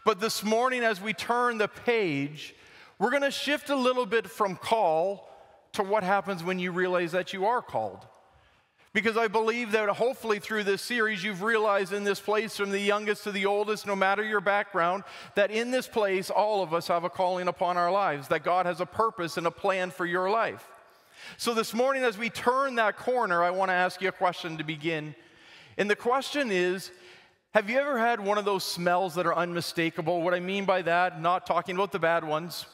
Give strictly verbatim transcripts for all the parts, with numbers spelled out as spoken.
But this morning, as we turn the page, we're going to shift a little bit from call to what happens when you realize that you are called. Because I believe that hopefully through this series, you've realized in this place, from the youngest to the oldest, no matter your background, that in this place, all of us have a calling upon our lives, that God has a purpose and a plan for your life. So this morning, as we turn that corner, I want to ask you a question to begin. And the question is, have you ever had one of those smells that are unmistakable? What I mean by that, not talking about the bad ones,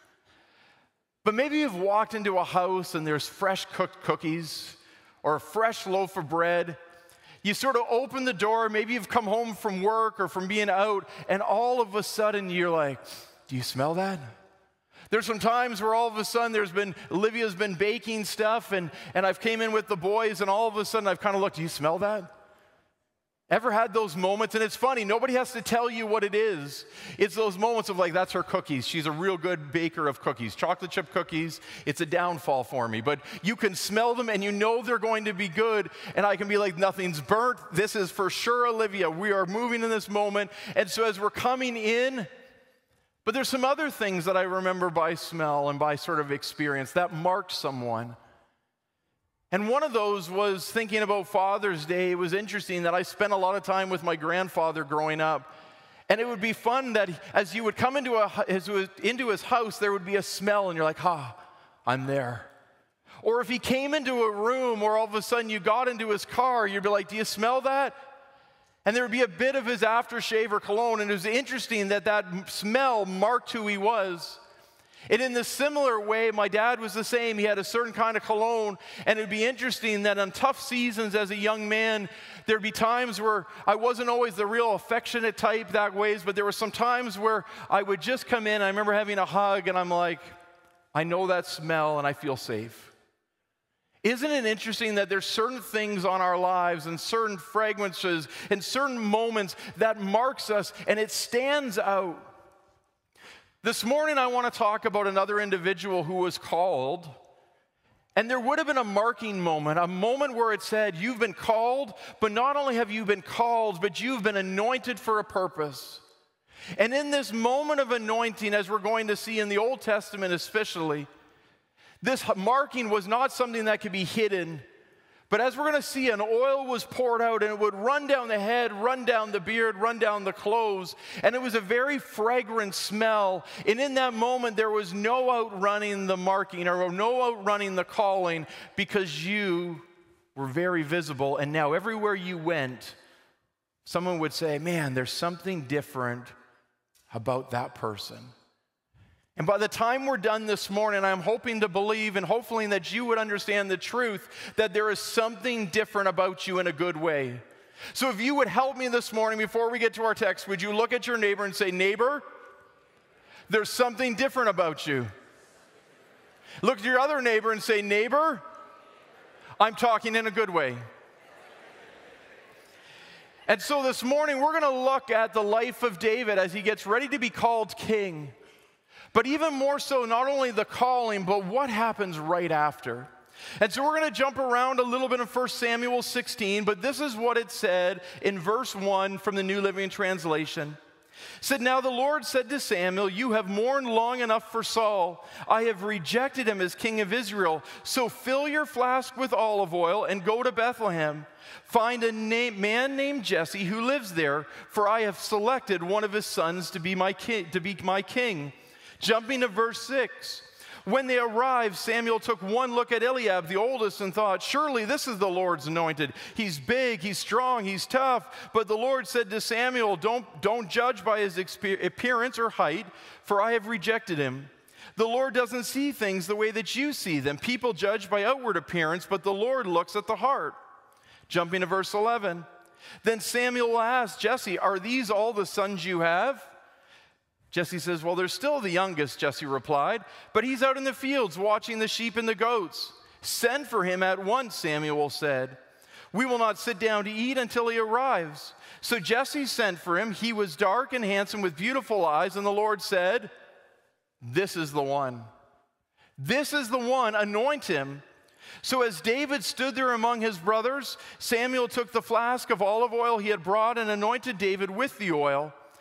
but maybe you've walked into a house and there's fresh cooked cookies or a fresh loaf of bread. You sort of open the door, maybe you've come home from work or from being out, and all of a sudden you're like, do you smell that? There's some times where all of a sudden there's been, Olivia's been baking stuff, and, and I've came in with the boys, and all of a sudden I've kind of looked, do you smell that? Ever had those moments? And it's funny, nobody has to tell you what it is. It's those moments of like, that's her cookies. She's a real good baker of cookies. Chocolate chip cookies, it's a downfall for me. But you can smell them and you know they're going to be good. And I can be like, nothing's burnt. This is for sure Olivia. We are moving in this moment. And so as we're coming in, but there's some other things that I remember by smell and by sort of experience that marked someone. And one of those was thinking about Father's Day. It was interesting that I spent a lot of time with my grandfather growing up. And it would be fun that as you would come into, a, into his house, there would be a smell, and you're like, ah, I'm there. Or if he came into a room where all of a sudden you got into his car, you'd be like, do you smell that? And there would be a bit of his aftershave or cologne. And it was interesting that that smell marked who he was. And in the similar way, my dad was the same. He had a certain kind of cologne, and it'd be interesting that on tough seasons as a young man, there'd be times where I wasn't always the real affectionate type that ways, but there were some times where I would just come in. I remember having a hug, and I'm like, I know that smell, and I feel safe. Isn't it interesting that there's certain things on our lives and certain fragrances and certain moments that marks us, and it stands out? This morning, I want to talk about another individual who was called, and there would have been a marking moment, a moment where it said, you've been called, but not only have you been called, but you've been anointed for a purpose. And in this moment of anointing, as we're going to see in the Old Testament especially, this marking was not something that could be hidden. But as we're going to see, an oil was poured out, and it would run down the head, run down the beard, run down the clothes. And it was a very fragrant smell. And in that moment, there was no outrunning the marking or no outrunning the calling, because you were very visible. And now everywhere you went, someone would say, man, there's something different about that person. And by the time we're done this morning, I'm hoping to believe and hopefully that you would understand the truth that there is something different about you in a good way. So if you would help me this morning before we get to our text, would you look at your neighbor and say, neighbor, there's something different about you. Look at your other neighbor and say, neighbor, I'm talking in a good way. And so this morning, we're going to look at the life of David as he gets ready to be called king. But even more so, not only the calling, but what happens right after. And so we're going to jump around a little bit in First Samuel sixteen, but this is what it said in verse one from the New Living Translation. It said, now the Lord said to Samuel, you have mourned long enough for Saul. I have rejected him as king of Israel. So fill your flask with olive oil and go to Bethlehem. Find a name, man named Jesse who lives there, for I have selected one of his sons to be my king, to be my king. Jumping to verse six, when they arrived, Samuel took one look at Eliab, the oldest, and thought, surely this is the Lord's anointed. He's big, he's strong, he's tough. But the Lord said to Samuel, don't, don't judge by his appearance or height, for I have rejected him. The Lord doesn't see things the way that you see them. People judge by outward appearance, but the Lord looks at the heart. Jumping to verse eleven, then Samuel asked Jesse, are these all the sons you have? Jesse says, well, they're still the youngest, Jesse replied, but he's out in the fields watching the sheep and the goats. Send for him at once, Samuel said. We will not sit down to eat until he arrives. So Jesse sent for him. He was dark and handsome with beautiful eyes, and the Lord said, this is the one. This is the one, anoint him. So as David stood there among his brothers, Samuel took the flask of olive oil he had brought and anointed David with the oil.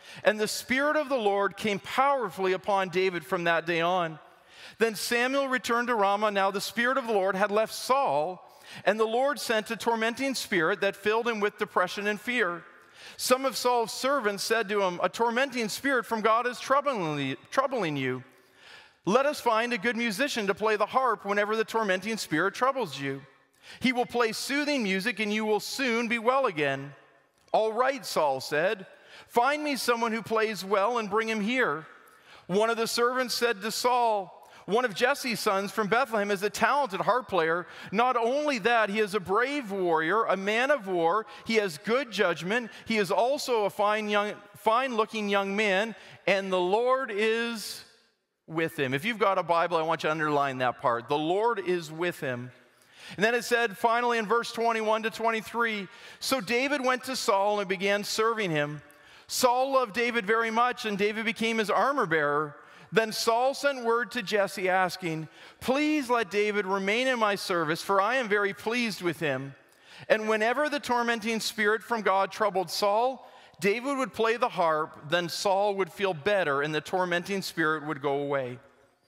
And the Spirit of the Lord came powerfully upon David from that day on. Then Samuel returned to Ramah. Now the Spirit of the Lord had left Saul, and the Lord sent a tormenting spirit that filled him with depression and fear. Some of Saul's servants said to him, "A tormenting spirit from God is troubling troubling you. Let us find a good musician to play the harp whenever the tormenting spirit troubles you. He will play soothing music, and you will soon be well again." "All right," Saul said. "Find me someone who plays well and bring him here." One of the servants said to Saul, "One of Jesse's sons from Bethlehem is a talented harp player. Not only that, he is a brave warrior, a man of war. He has good judgment. He is also a fine young, fine-looking young man, and the Lord is with him." If you've got a Bible, I want you to underline that part. The Lord is with him. And then it said, finally in verse twenty-one to twenty-three, "So David went to Saul and began serving him. Saul loved David very much, and David became his armor bearer. Then Saul sent word to Jesse asking, 'Please let David remain in my service, for I am very pleased with him.' And whenever the tormenting spirit from God troubled Saul, David would play the harp, then Saul would feel better and the tormenting spirit would go away."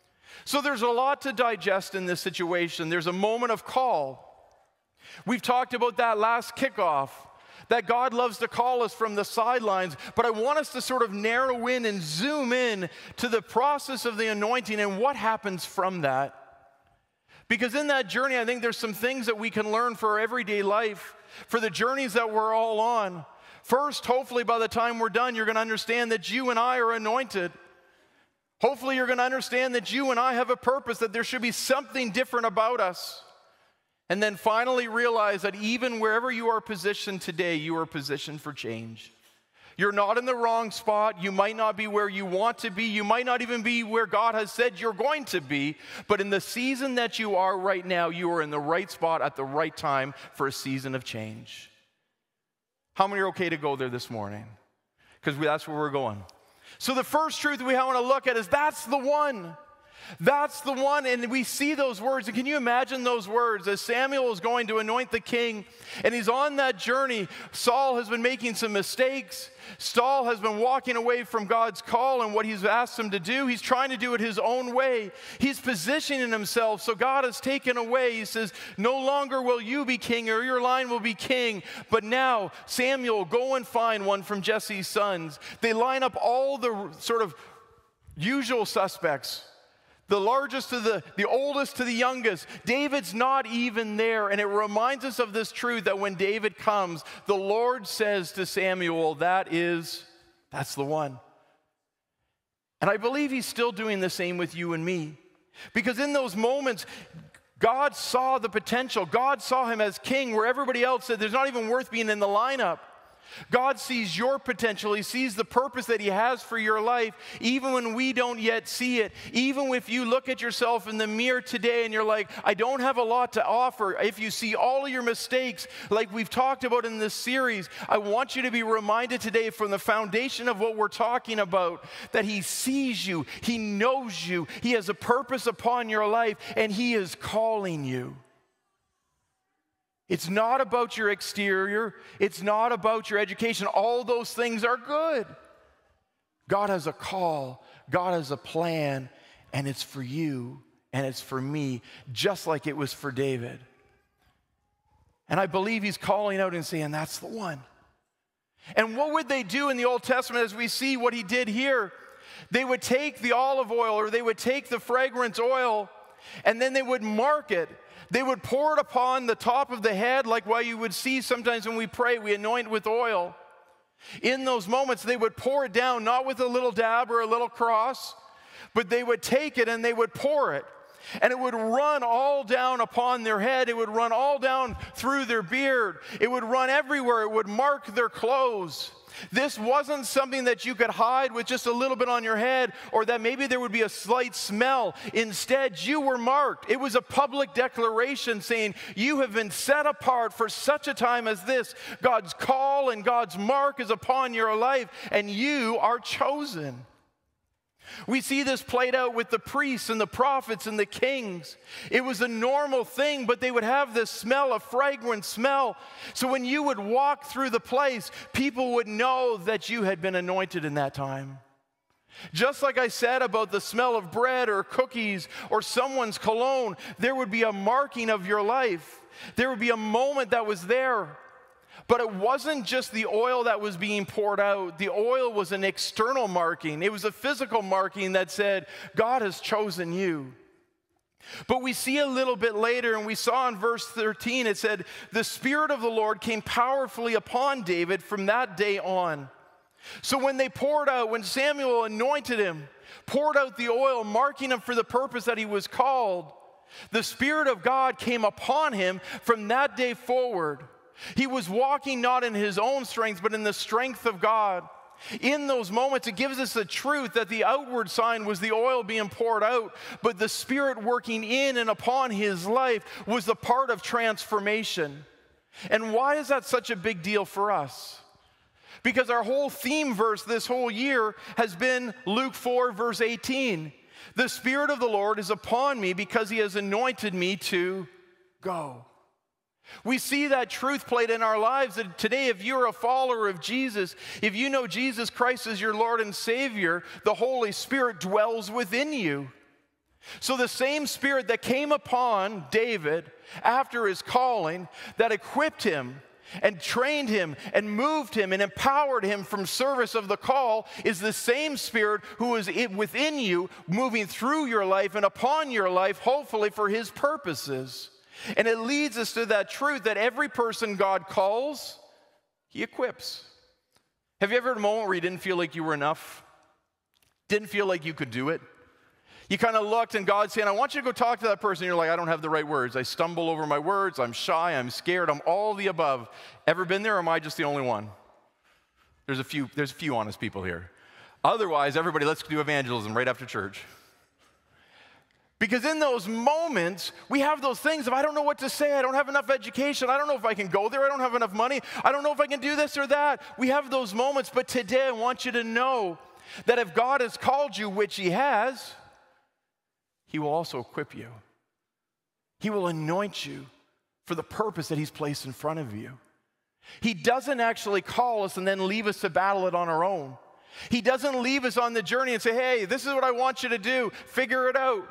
So there's a lot to digest in this situation. There's a moment of call. We've talked about that last kickoff, that God loves to call us from the sidelines, but I want us to sort of narrow in and zoom in to the process of the anointing and what happens from that. Because in that journey, I think there's some things that we can learn for our everyday life, for the journeys that we're all on. First, hopefully by the time we're done, you're going to understand that you and I are anointed. Hopefully you're going to understand that you and I have a purpose, that there should be something different about us. And then finally realize that even wherever you are positioned today, you are positioned for change. You're not in the wrong spot. You might not be where you want to be. You might not even be where God has said you're going to be. But in the season that you are right now, you are in the right spot at the right time for a season of change. How many are okay to go there this morning? Because that's where we're going. So the first truth we want to look at is that's the one. That's the one, and we see those words. And can you imagine those words as Samuel is going to anoint the king, and he's on that journey? Saul has been making some mistakes. Saul has been walking away from God's call and what he's asked him to do. He's trying to do it his own way. He's positioning himself, so God has taken away. He says, "No longer will you be king, or your line will be king, but now, Samuel, go and find one from Jesse's sons." They line up all the sort of usual suspects. The largest to the, the oldest to the youngest. David's not even there. And it reminds us of this truth that when David comes, the Lord says to Samuel, that is, that's the one. And I believe he's still doing the same with you and me. Because in those moments, God saw the potential. God saw him as king where everybody else said, there's not even worth being in the lineup. God sees your potential. He sees the purpose that he has for your life, even when we don't yet see it. Even if you look at yourself in the mirror today and you're like, I don't have a lot to offer. If you see all of your mistakes, like we've talked about in this series, I want you to be reminded today from the foundation of what we're talking about, that he sees you, he knows you, he has a purpose upon your life, and he is calling you. It's not about your exterior. It's not about your education. All those things are good. God has a call. God has a plan. And it's for you and it's for me, just like it was for David. And I believe he's calling out and saying, that's the one. And what would they do in the Old Testament as we see what he did here? They would take the olive oil, or they would take the fragrance oil, and then they would mark it. They would pour it upon the top of the head, like what you would see sometimes when we pray, we anoint with oil. In those moments, they would pour it down, not with a little dab or a little cross, but they would take it and they would pour it. And it would run all down upon their head. It would run all down through their beard. It would run everywhere. It would mark their clothes. This wasn't something that you could hide with just a little bit on your head, or that maybe there would be a slight smell. Instead, you were marked. It was a public declaration saying, you have been set apart for such a time as this. God's call and God's mark is upon your life, and you are chosen. We see this played out with the priests and the prophets and the kings. It was a normal thing, but they would have this smell, a fragrant smell. So when you would walk through the place, people would know that you had been anointed in that time. Just like I said about the smell of bread or cookies or someone's cologne, there would be a marking of your life. There would be a moment that was there. But it wasn't just the oil that was being poured out. The oil was an external marking. It was a physical marking that said, God has chosen you. But we see a little bit later, and we saw in verse thirteen, it said, the Spirit of the Lord came powerfully upon David from that day on. So when they poured out, when Samuel anointed him, poured out the oil, marking him for the purpose that he was called, the Spirit of God came upon him from that day forward. He was walking not in his own strength, but in the strength of God. In those moments, it gives us a truth that the outward sign was the oil being poured out, but the Spirit working in and upon his life was the part of transformation. And why is that such a big deal for us? Because our whole theme verse this whole year has been Luke four, verse eighteen. The Spirit of the Lord is upon me because he has anointed me to go. We see that truth played in our lives that today, if you're a follower of Jesus, if you know Jesus Christ as your Lord and Savior, the Holy Spirit dwells within you. So the same Spirit that came upon David after his calling, that equipped him and trained him and moved him and empowered him from service of the call, is the same Spirit who is within you, moving through your life and upon your life, hopefully for his purposes. And it leads us to that truth that every person God calls, he equips. Have you ever had a moment where you didn't feel like you were enough? Didn't feel like you could do it? You kind of looked and God's saying, I want you to go talk to that person. You're like, I don't have the right words. I stumble over my words. I'm shy. I'm scared. I'm all the above. Ever been there, or am I just the only one? There's a few, there's a few honest people here. Otherwise, everybody, let's do evangelism right after church. Because in those moments, we have those things of, I don't know what to say, I don't have enough education, I don't know if I can go there, I don't have enough money, I don't know if I can do this or that. We have those moments, but today I want you to know that if God has called you, which he has, he will also equip you. He will anoint you for the purpose that he's placed in front of you. He doesn't actually call us and then leave us to battle it on our own. He doesn't leave us on the journey and say, hey, this is what I want you to do, figure it out.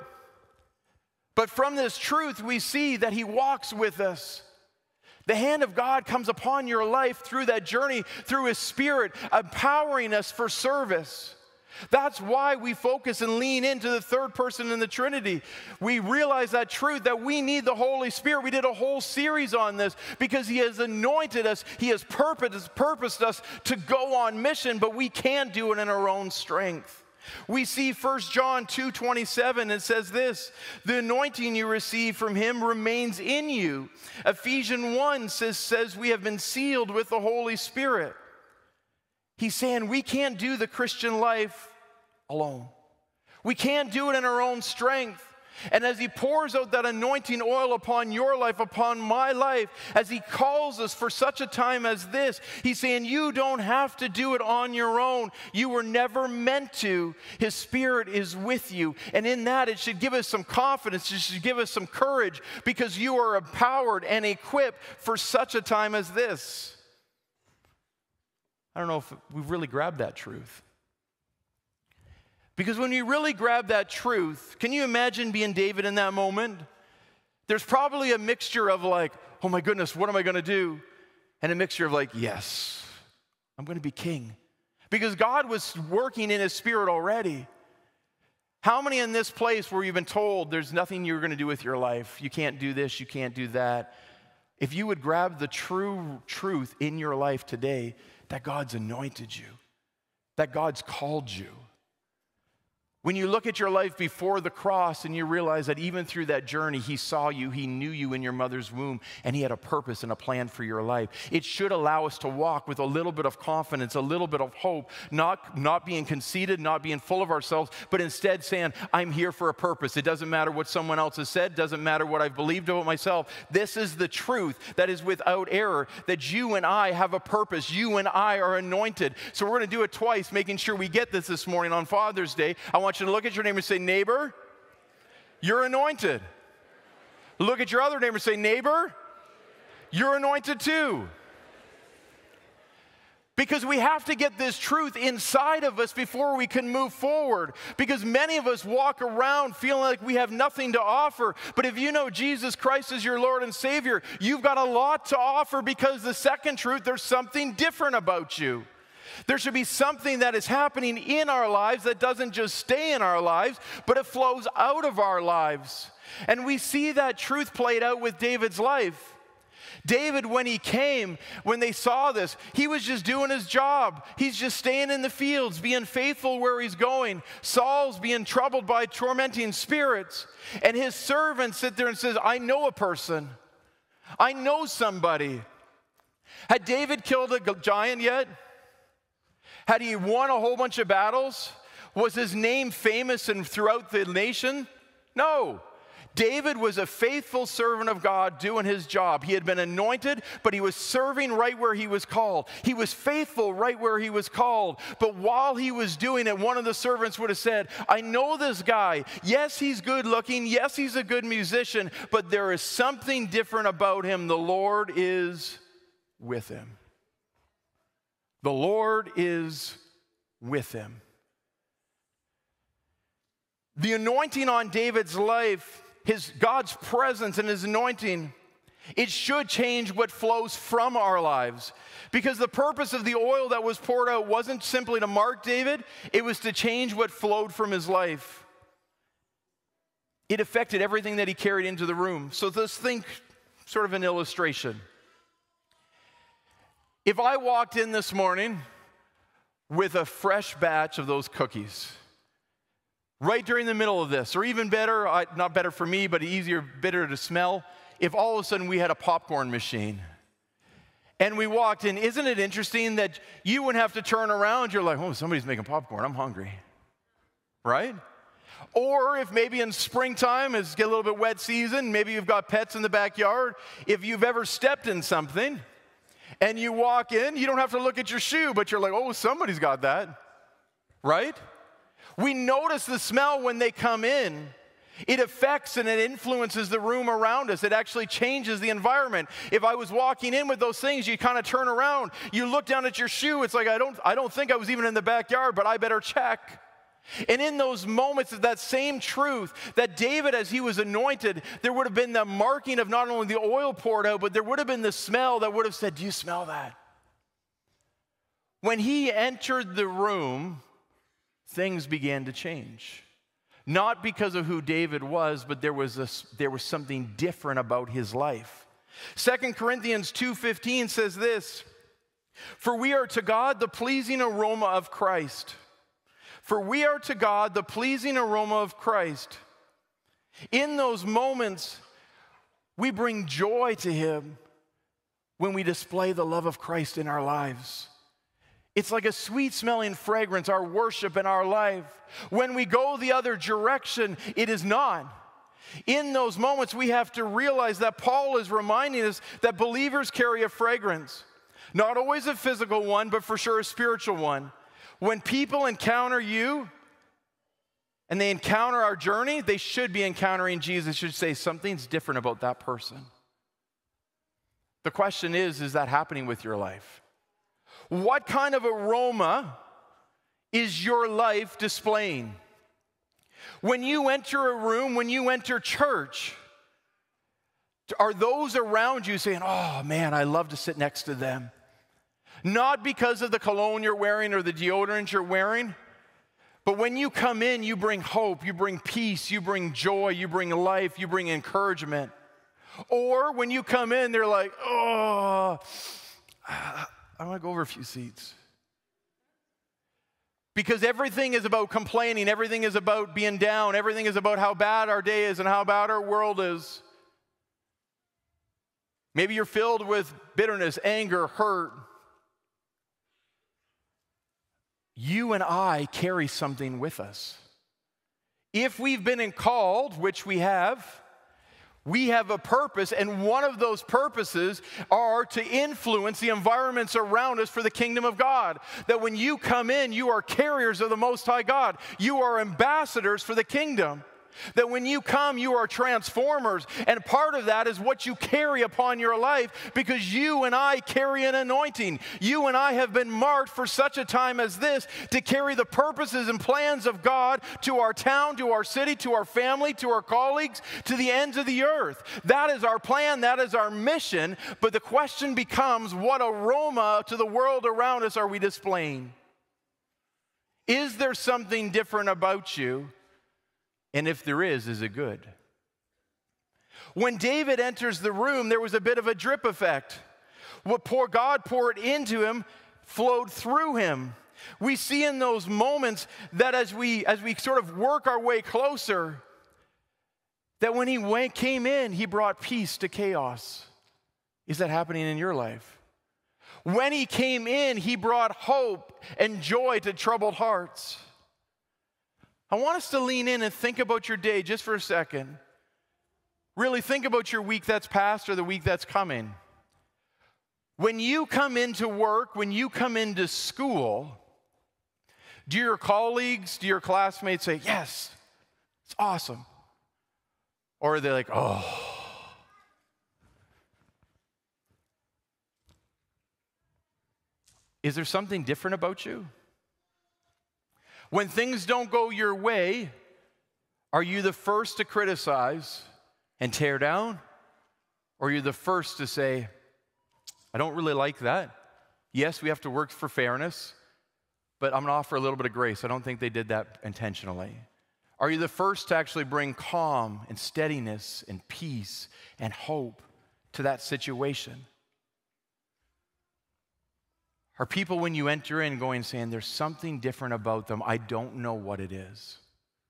But from this truth, we see that he walks with us. The hand of God comes upon your life through that journey, through his Spirit, empowering us for service. That's why we focus and lean into the third person in the Trinity. We realize that truth, that we need the Holy Spirit. We did a whole series on this because he has anointed us. He has purposed, purposed us to go on mission, but we can't do it in our own strength. We see First John two twenty-seven, it says this, the anointing you receive from him remains in you. Ephesians one says, says we have been sealed with the Holy Spirit. He's saying we can't do the Christian life alone. We can't do it in our own strength. And as he pours out that anointing oil upon your life, upon my life, as he calls us for such a time as this, he's saying you don't have to do it on your own. You were never meant to. His Spirit is with you. And in that, it should give us some confidence. It should give us some courage because you are empowered and equipped for such a time as this. I don't know if we've really grabbed that truth. Because when you really grab that truth, can you imagine being David in that moment? There's probably a mixture of like, oh my goodness, what am I going to do? And a mixture of like, yes, I'm going to be king. Because God was working in his Spirit already. How many in this place where you've been told there's nothing you're going to do with your life? You can't do this, you can't do that. If you would grab the true truth in your life today, that God's anointed you, that God's called you. When you look at your life before the cross and you realize that even through that journey, he saw you, he knew you in your mother's womb, and he had a purpose and a plan for your life. It should allow us to walk with a little bit of confidence, a little bit of hope, not, not being conceited, not being full of ourselves, but instead saying, I'm here for a purpose. It doesn't matter what someone else has said, doesn't matter what I've believed about myself. This is the truth that is without error, that you and I have a purpose. You and I are anointed. So we're going to do it twice, making sure we get this this morning on Father's Day. I want you to look at your neighbor and say, neighbor, you're anointed. Look at your other neighbor and say, neighbor, you're anointed too. Because we have to get this truth inside of us before we can move forward. Because many of us walk around feeling like we have nothing to offer. But if you know Jesus Christ is your Lord and Savior, you've got a lot to offer, because the second truth, there's something different about you. There should be something that is happening in our lives that doesn't just stay in our lives, but it flows out of our lives. And we see that truth played out with David's life. David, when he came, when they saw this, he was just doing his job. He's just staying in the fields, being faithful where he's going. Saul's being troubled by tormenting spirits. And his servants sit there and says, I know a person. I know somebody. Had David killed a giant yet? Had he won a whole bunch of battles? Was his name famous and throughout the nation? No. David was a faithful servant of God doing his job. He had been anointed, but he was serving right where he was called. He was faithful right where he was called. But while he was doing it, one of the servants would have said, I know this guy. Yes, he's good looking. Yes, he's a good musician, but there is something different about him. The Lord is with him. The Lord is with him. The anointing on David's life, his God's presence and his anointing, it should change what flows from our lives. Because the purpose of the oil that was poured out wasn't simply to mark David, it was to change what flowed from his life. It affected everything that he carried into the room. So let's think sort of an illustration. If I walked in this morning with a fresh batch of those cookies, right during the middle of this, or even better, I, not better for me, but easier, bitter to smell, if all of a sudden we had a popcorn machine and we walked in, isn't it interesting that you wouldn't have to turn around, you're like, oh, somebody's making popcorn, I'm hungry, right? Or if maybe in springtime, it's get a little bit wet season, maybe you've got pets in the backyard, if you've ever stepped in something, and you walk in, you don't have to look at your shoe, but you're like, oh, somebody's got that, right? We notice the smell when they come in. It affects and it influences the room around us. It actually changes the environment. If I was walking in with those things, you kind of turn around, you look down at your shoe, it's like, I don't, I don't think I was even in the backyard, but I better check. And in those moments of that same truth, that David, as he was anointed, there would have been the marking of not only the oil poured out, but there would have been the smell that would have said, do you smell that? When he entered the room, things began to change. Not because of who David was, but there was, a, there was something different about his life. Second Corinthians two fifteen says this, for we are to God the pleasing aroma of Christ. For we are to God the pleasing aroma of Christ. In those moments, we bring joy to him when we display the love of Christ in our lives. It's like a sweet-smelling fragrance, our worship in our life. When we go the other direction, it is not. In those moments, we have to realize that Paul is reminding us that believers carry a fragrance. Not always a physical one, but for sure a spiritual one. When people encounter you and they encounter our journey, they should be encountering Jesus. Should say something's different about that person. The question is, is that happening with your life? What kind of aroma is your life displaying? When you enter a room, when you enter church, are those around you saying, oh man, I love to sit next to them? Not because of the cologne you're wearing or the deodorant you're wearing, but when you come in, you bring hope, you bring peace, you bring joy, you bring life, you bring encouragement. Or when you come in, they're like, oh, I want to go over a few seats. Because everything is about complaining, everything is about being down, everything is about how bad our day is and how bad our world is. Maybe you're filled with bitterness, anger, hurt. You and I carry something with us. If we've been called, which we have, we have a purpose, and one of those purposes are to influence the environments around us for the kingdom of God. That when you come in, you are carriers of the Most High God. You are ambassadors for the kingdom. That when you come, you are transformers, and part of that is what you carry upon your life, because you and I carry an anointing. You and I have been marked for such a time as this to carry the purposes and plans of God to our town, to our city, to our family, to our colleagues, to the ends of the earth. That is our plan, that is our mission, but the question becomes, what aroma to the world around us are we displaying? Is there something different about you? And if there is, is it good? When David enters the room, there was a bit of a drip effect. What poor God poured into him flowed through him. We see in those moments that as we, as we sort of work our way closer, that when he went, came in, he brought peace to chaos. Is that happening in your life? When he came in, he brought hope and joy to troubled hearts. I want us to lean in and think about your day just for a second. Really think about your week that's past or the week that's coming. When you come into work, when you come into school, do your colleagues, do your classmates say, yes, it's awesome? Or are they like, oh. Is there something different about you? When things don't go your way, are you the first to criticize and tear down? Or are you the first to say, I don't really like that. Yes, we have to work for fairness, but I'm going to offer a little bit of grace. I don't think they did that intentionally. Are you the first to actually bring calm and steadiness and peace and hope to that situation? Are people, when you enter in, going saying, there's something different about them, I don't know what it is?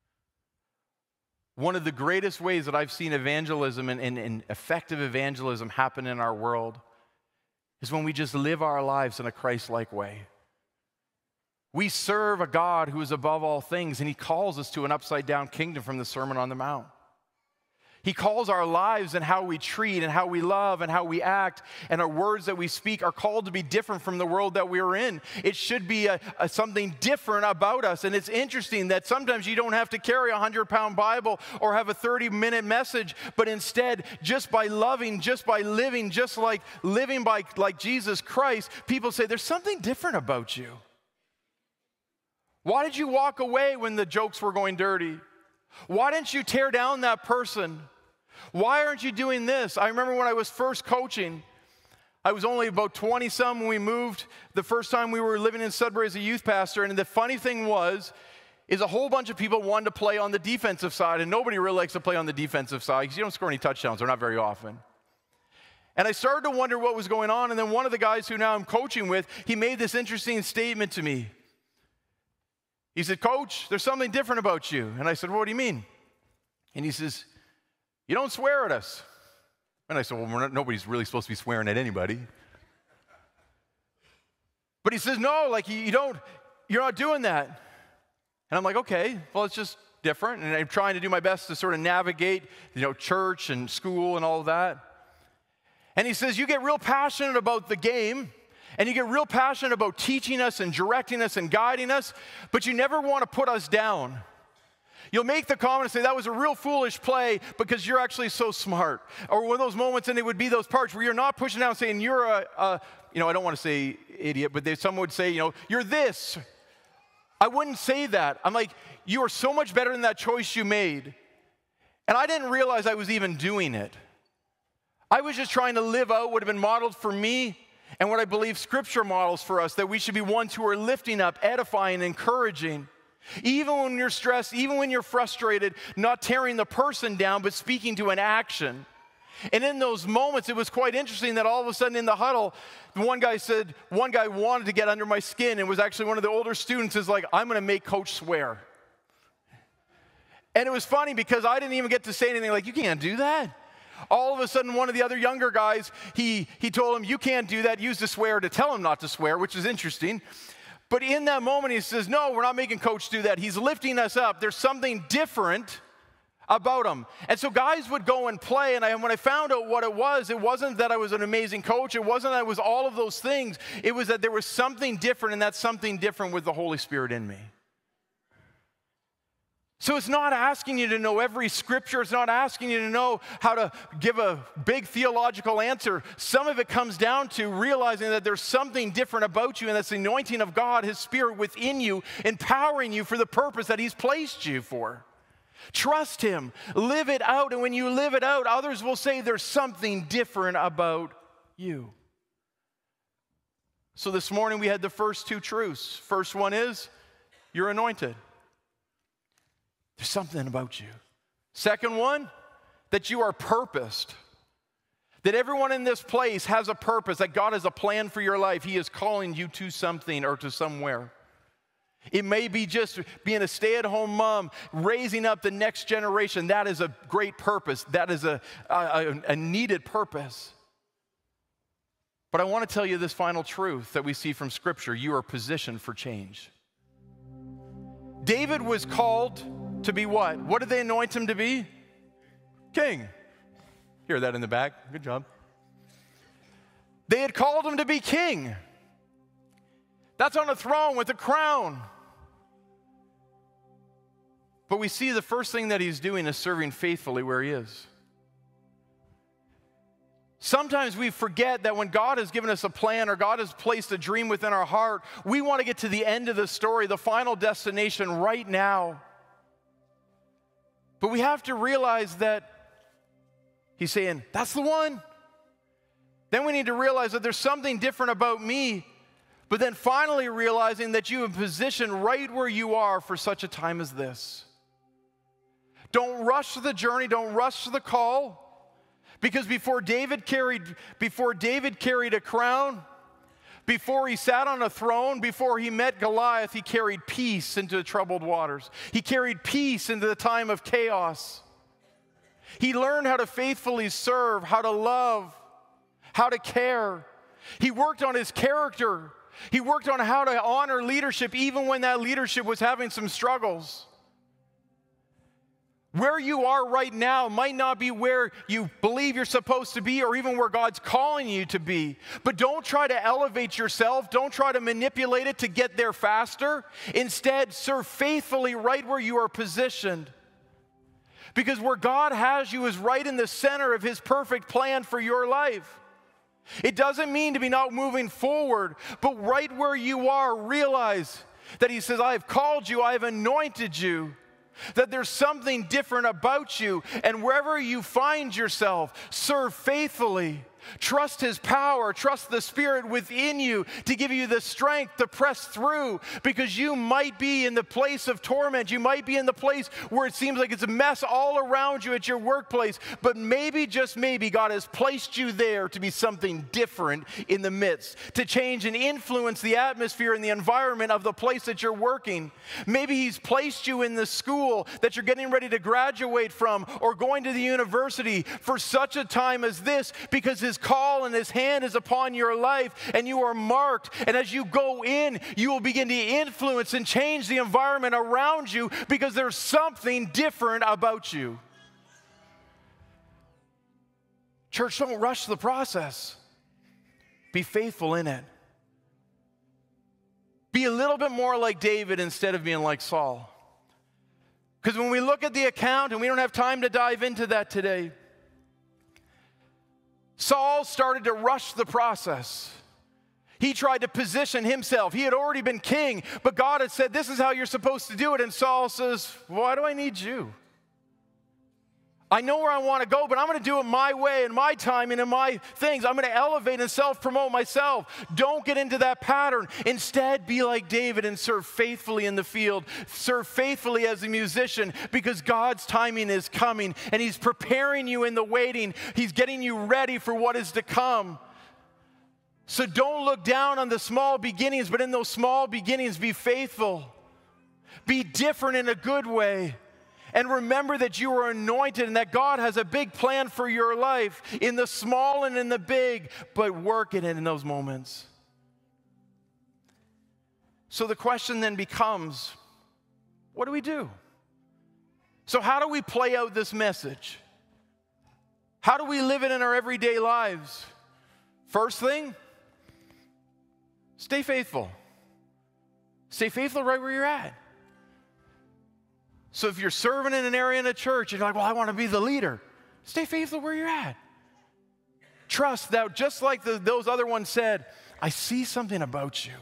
One of the greatest ways that I've seen evangelism and, and, and effective evangelism happen in our world is when we just live our lives in a Christ-like way. We serve a God who is above all things, and he calls us to an upside-down kingdom from the Sermon on the Mount. He calls our lives and how we treat and how we love and how we act and our words that we speak are called to be different from the world that we're in. It should be a, a, something different about us. And it's interesting that sometimes you don't have to carry a hundred-pound Bible or have a thirty-minute message, but instead, just by loving, just by living, just like living by, like Jesus Christ, people say, there's something different about you. Why did you walk away when the jokes were going dirty? Why didn't you tear down that person? Why aren't you doing this? I remember when I was first coaching, I was only about twenty-some when we moved the first time we were living in Sudbury as a youth pastor, and the funny thing was, is a whole bunch of people wanted to play on the defensive side, and nobody really likes to play on the defensive side because you don't score any touchdowns, or not very often. And I started to wonder what was going on, and then one of the guys who now I'm coaching with, he made this interesting statement to me. He said, Coach, there's something different about you. And I said, well, what do you mean? And he says, you don't swear at us. And I said, well, we're not, nobody's really supposed to be swearing at anybody. But he says, no, like you, you don't, you're not doing that. And I'm like, okay, well, it's just different. And I'm trying to do my best to sort of navigate, you know, church and school and all of that. And he says, you get real passionate about the game. And you get real passionate about teaching us and directing us and guiding us, but you never want to put us down. You'll make the comment and say, that was a real foolish play because you're actually so smart. Or one of those moments, and it would be those parts where you're not pushing down saying, you're a, a you know, I don't want to say idiot, but they, someone would say, you know, you're this. I wouldn't say that. I'm like, you are so much better than that choice you made. And I didn't realize I was even doing it. I was just trying to live out what had been modeled for me and what I believe Scripture models for us, that we should be ones who are lifting up, edifying, encouraging. Even when you're stressed, even when you're frustrated, not tearing the person down, but speaking to an action. And in those moments, it was quite interesting that all of a sudden in the huddle, one guy said, one guy wanted to get under my skin, and was actually one of the older students is like, I'm going to make coach swear. And it was funny because I didn't even get to say anything like, you can't do that. All of a sudden, one of the other younger guys, he, he told him, you can't do that, used a swear to tell him not to swear, which is interesting. But in that moment, he says, no, we're not making coach do that. He's lifting us up. There's something different about him. And so guys would go and play, and I, when I found out what it was, it wasn't that I was an amazing coach. It wasn't that I was all of those things. It was that there was something different, and that something different with the Holy Spirit in me. So it's not asking you to know every scripture. It's not asking you to know how to give a big theological answer. Some of it comes down to realizing that there's something different about you, and that's the anointing of God, His Spirit within you, empowering you for the purpose that He's placed you for. Trust Him. Live it out. And when you live it out, others will say there's something different about you. So this morning we had the first two truths. First one is, you're anointed. There's something about you. Second one, that you are purposed. That everyone in this place has a purpose, that God has a plan for your life. He is calling you to something or to somewhere. It may be just being a stay-at-home mom, raising up the next generation. That is a great purpose. That is a, a, a needed purpose. But I want to tell you this final truth that we see from Scripture. You are positioned for change. David was called to be what? What did they anoint him to be? King. Hear that in the back? Good job. They had called him to be king. That's on a throne with a crown. But we see the first thing that he's doing is serving faithfully where he is. Sometimes we forget that when God has given us a plan or God has placed a dream within our heart, we want to get to the end of the story, the final destination right now. But we have to realize that He's saying, that's the one. Then we need to realize that there's something different about me. But then finally realizing that you have positioned right where you are for such a time as this. Don't rush the journey. Don't rush the call. Because before David carried, before David carried a crown, before he sat on a throne, before he met Goliath, he carried peace into the troubled waters. He carried peace into the time of chaos. He learned how to faithfully serve, how to love, how to care. He worked on his character. He worked on how to honor leadership even when that leadership was having some struggles. Where you are right now might not be where you believe you're supposed to be or even where God's calling you to be. But don't try to elevate yourself. Don't try to manipulate it to get there faster. Instead, serve faithfully right where you are positioned. Because where God has you is right in the center of His perfect plan for your life. It doesn't mean to be not moving forward, but right where you are, realize that He says, I have called you, I have anointed you. That there's something different about you, and wherever you find yourself, serve faithfully. Trust His power, trust the Spirit within you to give you the strength to press through, because you might be in the place of torment. You might be in the place where it seems like it's a mess all around you at your workplace, but maybe, just maybe, God has placed you there to be something different in the midst, to change and influence the atmosphere and the environment of the place that you're working. Maybe He's placed you in the school that you're getting ready to graduate from or going to the university for such a time as this, because His call and His hand is upon your life and you are marked. And as you go in, you will begin to influence and change the environment around you because there's something different about you. Church, don't rush the process. Be faithful in it. Be a little bit more like David instead of being like Saul. Because when we look at the account, and we don't have time to dive into that today, Saul started to rush the process. He tried to position himself. He had already been king, but God had said, this is how you're supposed to do it. And Saul says, why do I need you? I know where I want to go, but I'm going to do it my way and my time and in my things. I'm going to elevate and self-promote myself. Don't get into that pattern. Instead, be like David and serve faithfully in the field. Serve faithfully as a musician, because God's timing is coming, and He's preparing you in the waiting. He's getting you ready for what is to come. So don't look down on the small beginnings, but in those small beginnings, be faithful. Be different in a good way. And remember that you are anointed and that God has a big plan for your life in the small and in the big, but work it in those moments. So the question then becomes, what do we do? So how do we play out this message? How do we live it in our everyday lives? First thing, stay faithful. Stay faithful right where you're at. So if you're serving in an area in a church, and you're like, well, I want to be the leader. Stay faithful where you're at. Trust that just like the, those other ones said, I see something about you.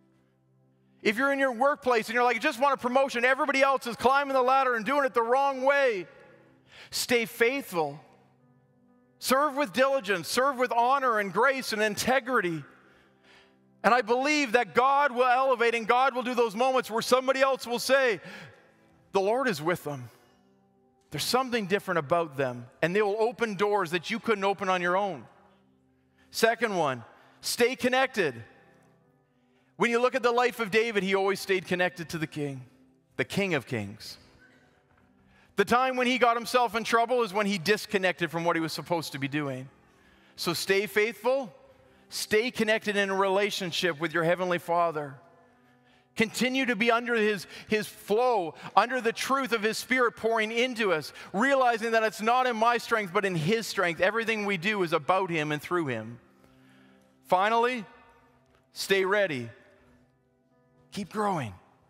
If you're in your workplace and you're like, I just want a promotion, everybody else is climbing the ladder and doing it the wrong way, stay faithful. Serve with diligence. Serve with honor and grace and integrity. And I believe that God will elevate and God will do those moments where somebody else will say, the Lord is with them. There's something different about them. And they will open doors that you couldn't open on your own. Second one, stay connected. When you look at the life of David, he always stayed connected to the king, the King of Kings. The time when he got himself in trouble is when he disconnected from what he was supposed to be doing. So stay faithful. Stay connected in a relationship with your Heavenly Father. Continue to be under his, his flow, under the truth of His Spirit pouring into us, realizing that it's not in my strength, but in His strength. Everything we do is about Him and through Him. Finally, stay ready. Keep growing.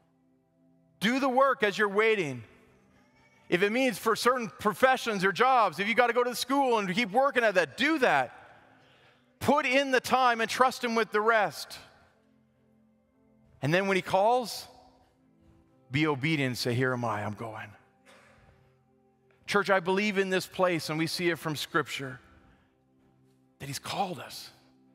Do the work as you're waiting. If it means for certain professions or jobs, if you got to go to school and keep working at that, do that. Put in the time and trust Him with the rest. And then when He calls, be obedient and say, here am I, I'm going. Church, I believe in this place, and we see it from Scripture, that He's called us.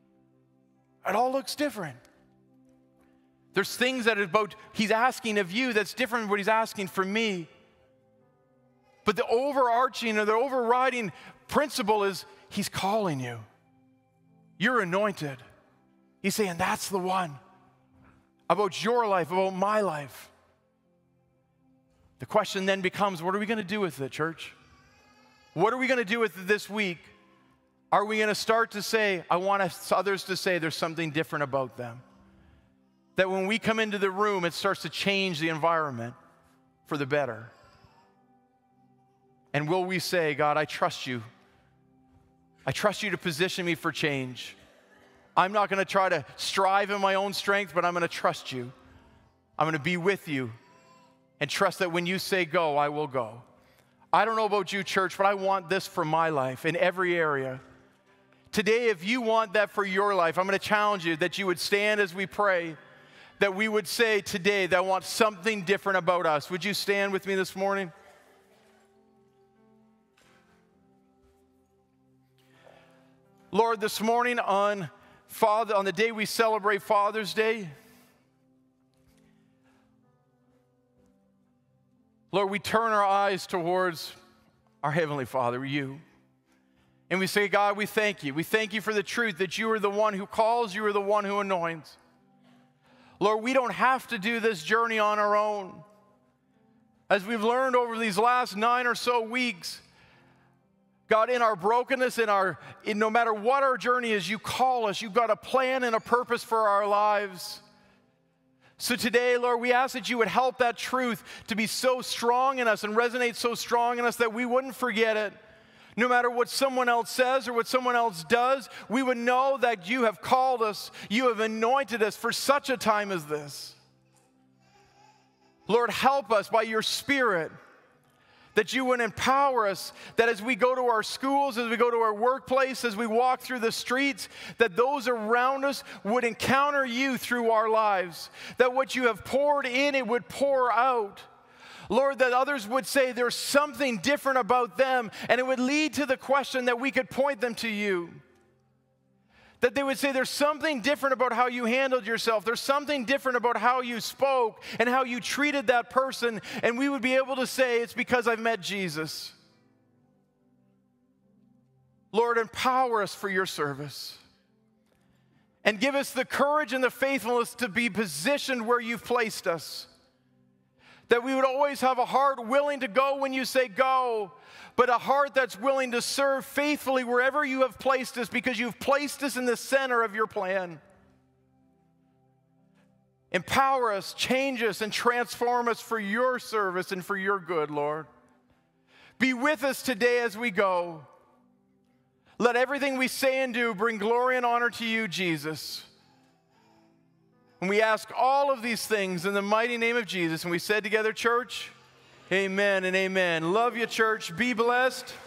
It all looks different. There's things that are about He's asking of you that's different than what He's asking from me. But the overarching or the overriding principle is He's calling you. You're anointed. He's saying, that's the one. About your life, about my life. The question then becomes, what are we going to do with it, church? What are we going to do with it this week? Are we going to start to say, I want us, others to say there's something different about them? That when we come into the room, it starts to change the environment for the better. And will we say, God, I trust you. I trust you to position me for change. I'm not going to try to strive in my own strength, but I'm going to trust you. I'm going to be with you and trust that when you say go, I will go. I don't know about you, church, but I want this for my life in every area. Today, if you want that for your life, I'm going to challenge you that you would stand as we pray, that we would say today that I want something different about us. Would you stand with me this morning? Lord, this morning on Father, on the day we celebrate Father's Day, Lord, we turn our eyes towards our Heavenly Father, you. And we say, God, we thank you. We thank you for the truth that you are the one who calls, you are the one who anoints. Lord, we don't have to do this journey on our own. As we've learned over these last nine or so weeks, God, in our brokenness, in our, in no matter what our journey is, you call us. You've got a plan and a purpose for our lives. So today, Lord, we ask that you would help that truth to be so strong in us and resonate so strong in us that we wouldn't forget it. No matter what someone else says or what someone else does, we would know that you have called us, you have anointed us for such a time as this. Lord, help us by your Spirit, that you would empower us, that as we go to our schools, as we go to our workplace, as we walk through the streets, that those around us would encounter you through our lives, that what you have poured in, it would pour out. Lord, that others would say there's something different about them, and it would lead to the question that we could point them to you. That they would say there's something different about how you handled yourself. There's something different about how you spoke and how you treated that person, and we would be able to say it's because I've met Jesus. Lord, empower us for your service. And give us the courage and the faithfulness to be positioned where you've placed us. That we would always have a heart willing to go when you say go, but a heart that's willing to serve faithfully wherever you have placed us, because you've placed us in the center of your plan. Empower us, change us, and transform us for your service and for your good, Lord. Be with us today as we go. Let everything we say and do bring glory and honor to you, Jesus. And we ask all of these things in the mighty name of Jesus. And we said together, church, amen and amen. Love you, church. Be blessed.